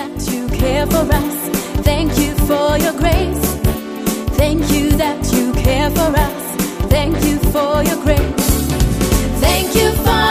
that you care for us. Thank you for your grace. Thank you that you care for us. Thank you for your grace. Thank you for